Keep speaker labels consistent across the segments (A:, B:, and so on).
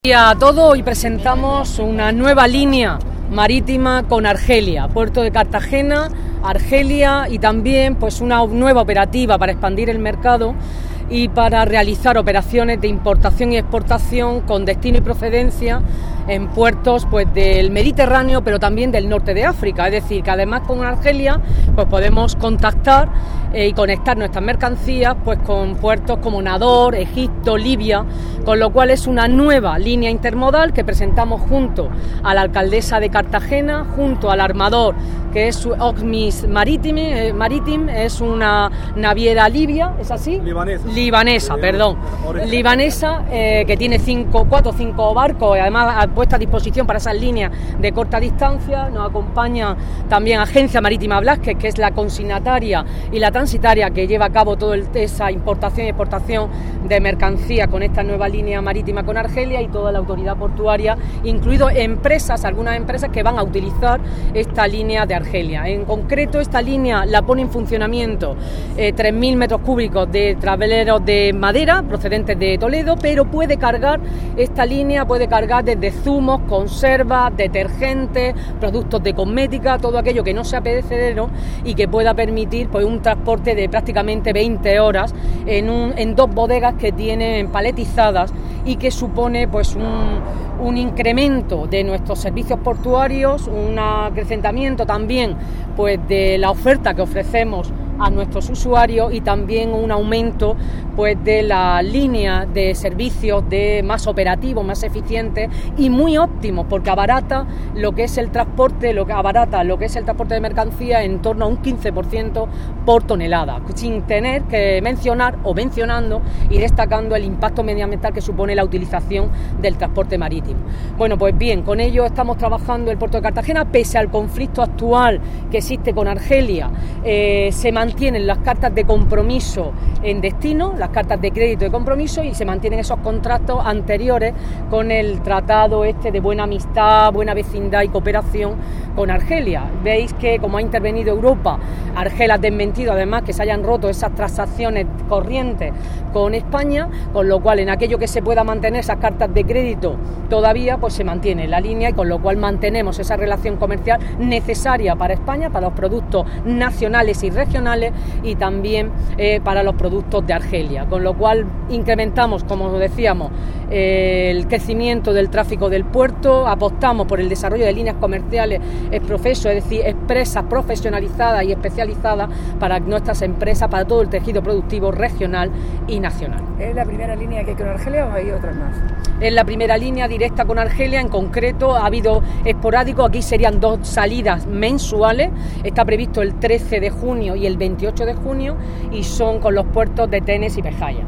A: A todos, hoy presentamos una nueva línea marítima con Argelia, puerto de Cartagena, Argelia, y también pues una nueva operativa para expandir el mercado y para realizar operaciones de importación y exportación con destino y procedencia en puertos pues del Mediterráneo, pero también del norte de África. Es decir, que además con Argelia pues podemos contactar y conectar nuestras mercancías pues con puertos como Nador, Egipto, Libia, con lo cual es una nueva línea intermodal que presentamos junto a la alcaldesa de Cartagena, junto al armador que es Oxmis Maritime, es una naviera libia, ¿es así? Libanesa, que tiene 4 o 5 barcos, y además puesta a disposición para esas líneas de corta distancia. Nos acompaña también Agencia Marítima Blasquez, que es la consignataria y la transitaria que lleva a cabo toda esa importación y exportación de mercancía con esta nueva línea marítima con Argelia, y toda la autoridad portuaria, incluido algunas empresas que van a utilizar esta línea de Argelia. En concreto, esta línea la pone en funcionamiento 3.000 metros cúbicos de traveleros de madera procedentes de Toledo, pero esta línea puede cargar desde zumos, conservas, detergentes, productos de cosmética, todo aquello que no sea perecedero y que pueda permitir pues un transporte de prácticamente 20 horas en 2 bodegas que tienen paletizadas, y que supone pues un incremento de nuestros servicios portuarios, un acrecentamiento también pues de la oferta que ofrecemos a nuestros usuarios, y también un aumento pues de la línea de servicios más operativos, más eficientes y muy óptimos, porque abarata lo que es el transporte de mercancía en torno a un 15% por tonelada, sin tener que mencionando y destacando el impacto medioambiental que supone la utilización del transporte marítimo. Bueno, pues bien, con ello estamos trabajando el puerto de Cartagena. Pese al conflicto actual que existe con Argelia, se mantienen las cartas de compromiso en destino, las cartas de crédito de compromiso, y se mantienen esos contratos anteriores con el tratado de buena amistad, buena vecindad y cooperación con Argelia. Veis que, como ha intervenido Europa, Argelia ha desmentido además que se hayan roto esas transacciones corrientes con España, con lo cual en aquello que se pueda mantener esas cartas de crédito todavía pues se mantiene la línea, y con lo cual mantenemos esa relación comercial necesaria para España, para los productos nacionales y regionales, y también para los productos de Argelia, con lo cual incrementamos, como decíamos, el crecimiento del tráfico del puerto, apostamos por el desarrollo de líneas comerciales es decir, empresas profesionalizadas y especializadas para nuestras empresas, para todo el tejido productivo regional y nacional.
B: ¿Es la primera línea que hay con Argelia o hay otras más?
A: Es la primera línea directa con Argelia. En concreto ha habido esporádico, aquí serían 2 salidas mensuales, está previsto el 13 de junio y el 28 de junio, y son con los puertos de Tenes y Pejaya,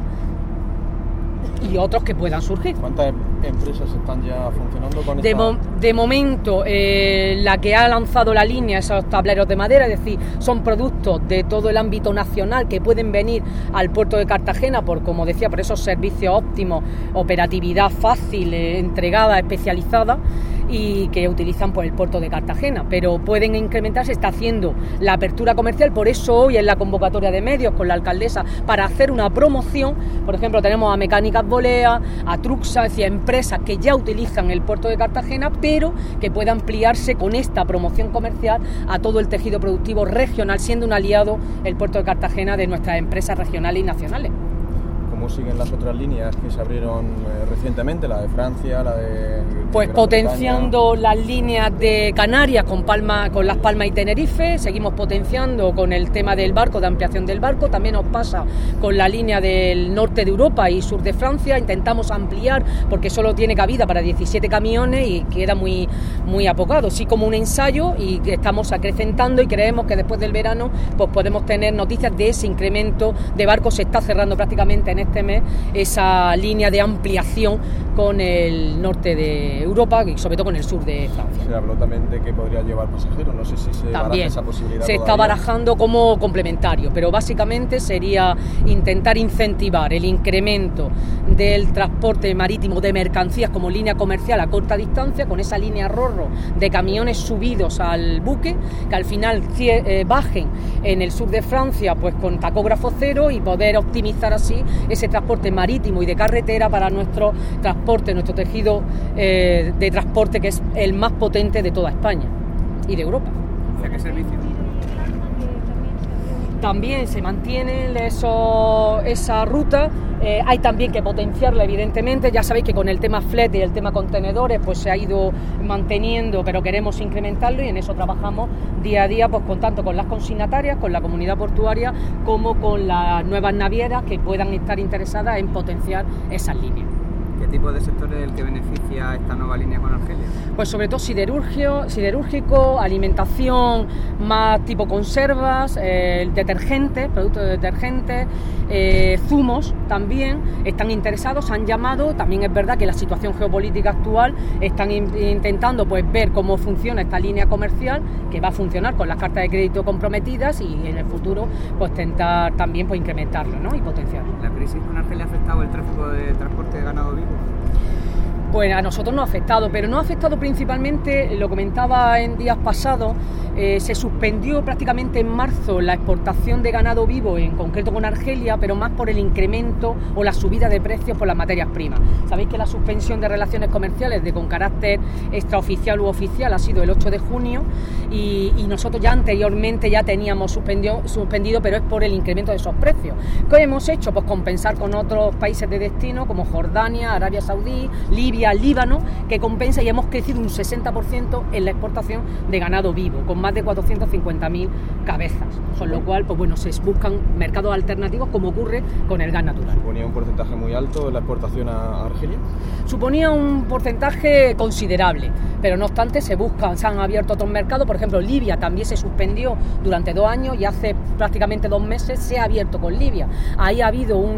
A: y otros que puedan surgir.
C: ¿Cuántas empresas están ya funcionando con
A: De momento, la que ha lanzado la línea, esos tableros de madera, es decir, son productos de todo el ámbito nacional que pueden venir al puerto de Cartagena por esos servicios óptimos, operatividad fácil, entregada, especializada, y que utilizan el puerto de Cartagena, pero pueden incrementarse. Está haciendo la apertura comercial, por eso hoy en la convocatoria de medios con la alcaldesa, para hacer una promoción. Por ejemplo, tenemos a Mecánicas Bolea, a Truxa, es decir, empresas que ya utilizan el puerto de Cartagena, pero que pueda ampliarse con esta promoción comercial a todo el tejido productivo regional, siendo un aliado el puerto de Cartagena de nuestras empresas regionales y nacionales.
C: ¿Cómo siguen las otras líneas que se abrieron recientemente, la de Francia, la de
A: Pues
C: Gran
A: potenciando
C: Bretaña?
A: las líneas de Canarias con Las Palmas y Tenerife, seguimos potenciando con el tema del barco, de ampliación del barco. También nos pasa con la línea del norte de Europa y sur de Francia. Intentamos ampliar porque solo tiene cabida para 17 camiones y queda muy apocado, sí, como un ensayo, y que estamos acrecentando, y creemos que después del verano pues podemos tener noticias de ese incremento de barcos. Se está cerrando prácticamente en este mes esa línea de ampliación con el norte de Europa y sobre todo con el sur de Francia.
C: Se habló también de que podría llevar pasajeros, no sé si se baraja esa posibilidad.
A: Se está barajando como complementario, pero básicamente sería intentar incentivar el incremento del transporte marítimo de mercancías como línea comercial a corta distancia, con esa línea RoRo de camiones subidos al buque, que al final bajen en el sur de Francia pues con tacógrafo cero, y poder optimizar así ese ese transporte marítimo y de carretera para nuestro transporte, nuestro tejido de transporte, que es el más potente de toda España y de Europa.
D: ¿Hacia qué servicio?
A: También se mantiene esa ruta. Hay también que potenciarla, evidentemente. Ya sabéis que con el tema flete y el tema contenedores pues se ha ido manteniendo, pero queremos incrementarlo, y en eso trabajamos día a día, pues tanto con las consignatarias, con la comunidad portuaria, como con las nuevas navieras que puedan estar interesadas en potenciar esas líneas.
D: ¿Qué tipo de sector es el que beneficia esta nueva línea con Argelia?
A: Pues sobre todo siderúrgico, alimentación más tipo conservas, detergentes, productos de detergentes, zumos también están interesados, han llamado. También es verdad que la situación geopolítica actual están intentando pues ver cómo funciona esta línea comercial, que va a funcionar con las cartas de crédito comprometidas, y en el futuro pues intentar también pues incrementarlo, ¿no? Y potenciarlo.
D: ¿La crisis con Argelia ha afectado el tráfico de transporte de ganado vivo?
A: Pues a nosotros nos ha afectado, pero no ha afectado principalmente, lo comentaba en días pasados, se suspendió prácticamente en marzo la exportación de ganado vivo, en concreto con Argelia, pero más por el incremento o la subida de precios por las materias primas. Sabéis que la suspensión de relaciones comerciales con carácter extraoficial u oficial ha sido el 8 de junio y nosotros ya anteriormente ya teníamos suspendido, pero es por el incremento de esos precios. ¿Qué hemos hecho? Pues compensar con otros países de destino como Jordania, Arabia Saudí, Libia, Líbano, que compensa, y hemos crecido un 60% en la exportación de ganado vivo, con más de 450.000 cabezas, con lo cual pues bueno, se buscan mercados alternativos, como ocurre con el gas natural.
C: ¿Suponía un porcentaje muy alto la exportación a Argelia?
A: Suponía un porcentaje considerable, pero no obstante se han abierto otros mercados. Por ejemplo, Libia también se suspendió durante 2 años, y hace prácticamente 2 meses se ha abierto con Libia. Ahí ha habido un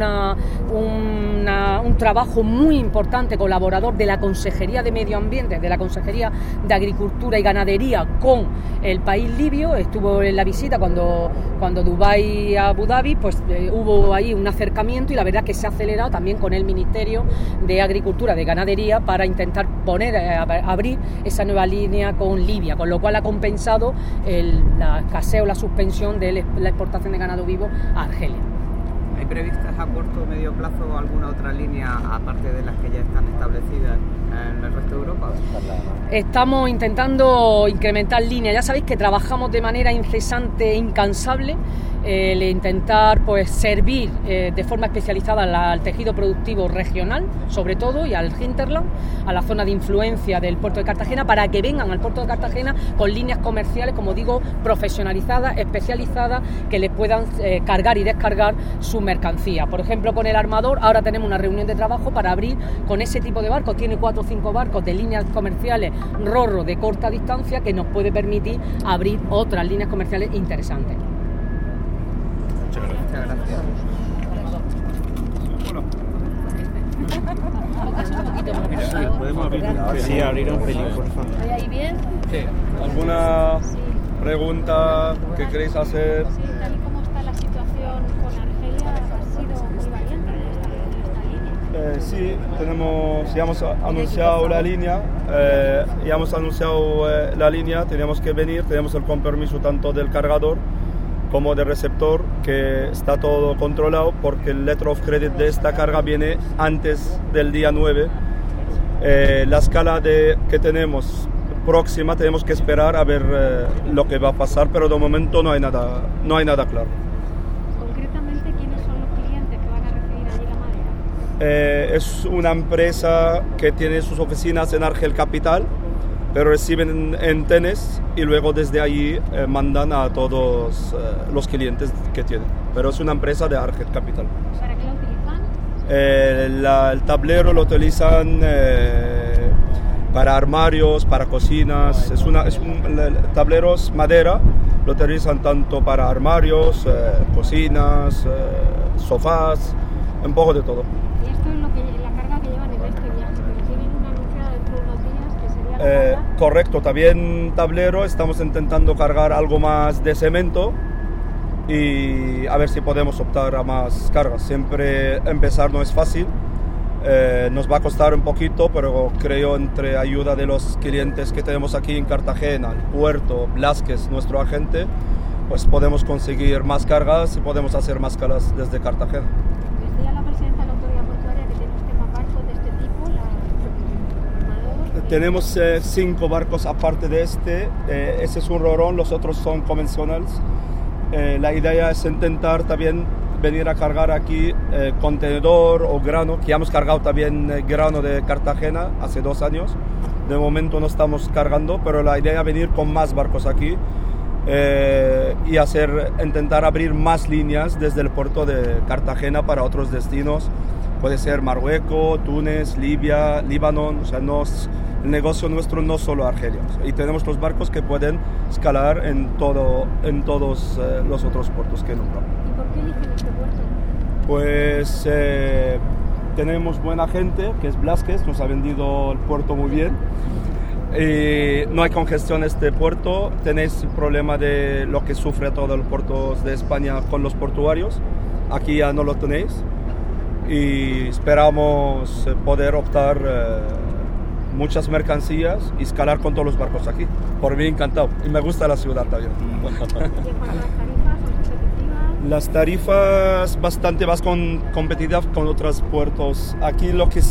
A: trabajo muy importante colaborador de la Consejería de Medio Ambiente, de la Consejería de Agricultura y Ganadería con el país libio. Estuvo en la visita cuando Dubái a Abu Dhabi, pues hubo ahí un acercamiento, y la verdad que se ha acelerado también con el Ministerio de Agricultura, de Ganadería, para intentar abrir esa nueva línea con Libia, con lo cual ha compensado la escasez o la suspensión de la exportación de ganado vivo a Argelia.
D: ¿Hay previstas a corto o medio plazo alguna otra línea, aparte de las que ya están establecidas en el resto de Europa?
A: Estamos intentando incrementar líneas. Ya sabéis que trabajamos de manera incesante e incansable, intentar pues servir de forma especializada al tejido productivo regional, sobre todo, y al hinterland, a la zona de influencia del puerto de Cartagena, para que vengan al puerto de Cartagena con líneas comerciales, como digo, profesionalizadas, especializadas, que les puedan cargar y descargar su mercancía. Por ejemplo, con el armador ahora tenemos una reunión de trabajo para abrir con ese tipo de barcos. Tiene 4 o 5 barcos de líneas comerciales RoRo de corta distancia, que nos puede permitir abrir otras líneas comerciales interesantes.
D: Muchas gracias.
E: ¿Podemos abrir? Sí, abrir un pelín, por favor.
F: ¿Estoy ahí bien?
E: Sí. ¿Alguna pregunta que queréis hacer?
F: Sí, tal y como está la situación con Argelia, ha sido muy valiente esta línea.
E: Sí, ya hemos anunciado la línea, tenemos que venir, tenemos el compromiso tanto del cargador como del receptor, que está todo controlado, porque el letter of credit de esta carga viene antes del día 9. La escala que tenemos próxima, tenemos que esperar a ver lo que va a pasar, pero de momento no hay nada claro.
F: Concretamente, ¿quiénes son los clientes que van a recibir allí la madera?
E: Es una empresa que tiene sus oficinas en Argel Capital, pero reciben en Tenes y luego desde allí mandan a todos los clientes que tienen. Pero es una empresa de Argel Capital.
F: ¿Para qué lo utilizan?
E: El tablero lo utilizan para armarios, para cocinas. Tableros madera, lo utilizan tanto para armarios, cocinas, sofás, un poco de todo.
F: ¿Y esto es la carga que llevan en este viaje? Porque tienen una anunciada dentro de unos días que sería la carga.
E: Correcto, también tablero, estamos intentando cargar algo más de cemento y a ver si podemos optar a más cargas. Siempre empezar no es fácil, nos va a costar un poquito, pero creo entre ayuda de los clientes que tenemos aquí en Cartagena, el puerto, Blasquez, nuestro agente, pues podemos conseguir más cargas y podemos hacer más cargas desde Cartagena.
F: Decía la presidenta
E: Tenemos 5 barcos aparte de este. Ese es un rorón, los otros son convencionales. La idea es intentar también venir a cargar aquí contenedor o grano, que ya hemos cargado también grano de Cartagena hace 2 años. De momento no estamos cargando, pero la idea es venir con más barcos aquí y intentar abrir más líneas desde el puerto de Cartagena para otros destinos. Puede ser Marruecos, Túnez, Libia, Líbano. O sea, el negocio nuestro no solo Argelia. Y tenemos los barcos que pueden escalar en todos los otros puertos que nombramos.
F: ¿Y por qué eligen este puerto?
E: Pues tenemos buena gente, que es Blasquez, nos ha vendido el puerto muy bien. No hay congestión en este puerto. Tenéis el problema de lo que sufre todos los puertos de España con los portuarios. Aquí ya no lo tenéis. Y esperamos poder optar muchas mercancías y escalar con todos los barcos aquí. Por mí encantado. Y me gusta la ciudad también.
F: ¿Y en cuanto a las tarifas, son competitivas?
E: Las tarifas bastante más competitivas con otros puertos. Aquí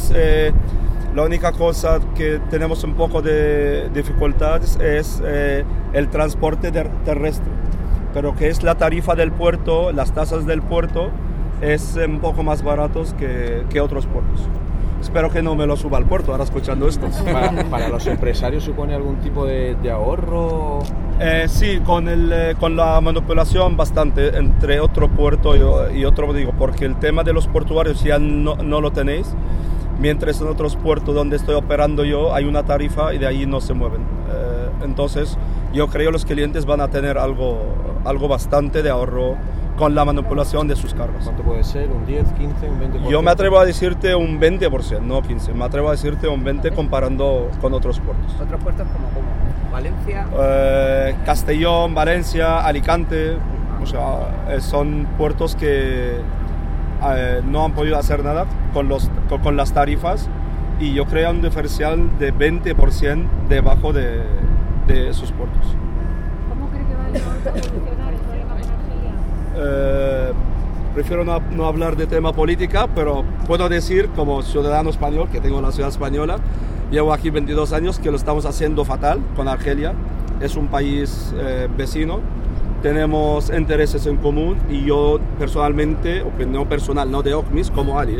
E: la única cosa que tenemos un poco de dificultades es el transporte terrestre. Pero que es la tarifa del puerto, las tasas del puerto, es un poco más baratos que otros puertos. Espero que no me lo suba al puerto ahora escuchando esto.
C: ¿Para los empresarios supone algún tipo de ahorro?
E: Sí, con la manipulación bastante entre otro puerto y otro, digo, porque el tema de los portuarios ya no lo tenéis, mientras en otros puertos donde estoy operando yo hay una tarifa y de ahí no se mueven. Entonces yo creo que los clientes van a tener algo bastante de ahorro con la manipulación de sus cargas.
C: ¿Cuánto puede ser? ¿Un 10, 15, un 20%?
E: Yo me atrevo a decirte un 20%, no 15%. Me atrevo a decirte un 20% comparando con otros puertos.
D: ¿Otros puertos como Valencia?
E: Castellón, Valencia, Alicante. O sea, son puertos que no han podido hacer nada con las tarifas y yo creo un diferencial de 20% debajo de esos puertos.
F: ¿Cómo cree que va a evolucionar el problema con Argelia?
E: Prefiero no hablar de tema política, pero puedo decir como ciudadano español, que tengo la ciudad española, llevo aquí 22 años, que lo estamos haciendo fatal con Argelia. Es un país vecino, tenemos intereses en común y yo personalmente, opinión personal, no de OCMIS, como Ali,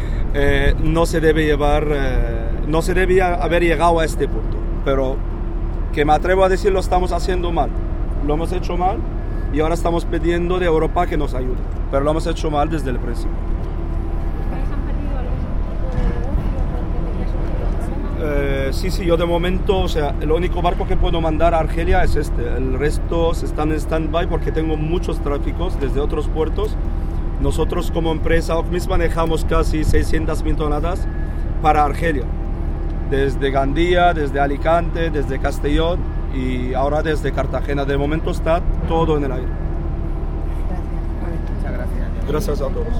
E: no se debe haber llegado a este punto, pero que me atrevo a decir lo estamos haciendo mal, lo hemos hecho mal y ahora estamos pidiendo de Europa que nos ayude, pero lo hemos hecho mal desde el principio.
F: ¿Ustedes han perdido algún tipo de negocio porque ya surgido los problemas?
E: Sí, yo de momento, o sea, el único barco que puedo mandar a Argelia es este, el resto están en stand-by porque tengo muchos tráficos desde otros puertos. Nosotros como empresa OCMIS manejamos casi 600.000 toneladas para Argelia, desde Gandía, desde Alicante, desde Castellón y ahora desde Cartagena. De momento está todo en el aire.
D: Muchas gracias.
E: Gracias a todos.